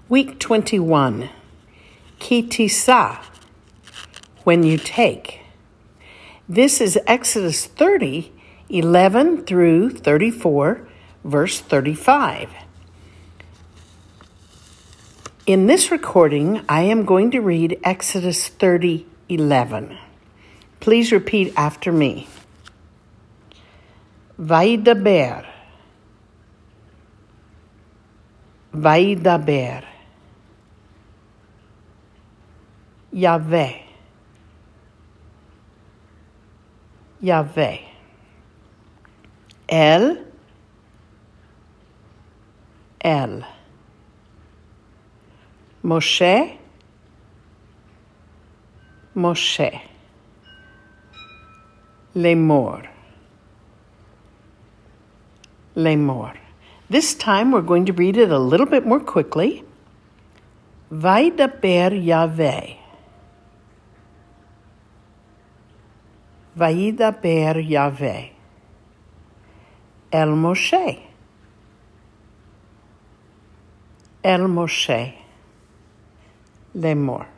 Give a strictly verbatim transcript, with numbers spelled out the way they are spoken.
Week twenty-one, Ki tisa, when you take. This is Exodus thirty, eleven through thirty-four, verse thirty-five. In this recording, I am going to read Exodus thirty, eleven. Please repeat after me. Vaidaber. Vaidaber. Yahweh. Yahweh. El. El. Moshe. Moshe. Lemor. Lemor. This time we're going to read it a little bit more quickly. Vaidaber Yahweh. Vaidaber Yahweh. El Moshe. El Moshe. Lemor.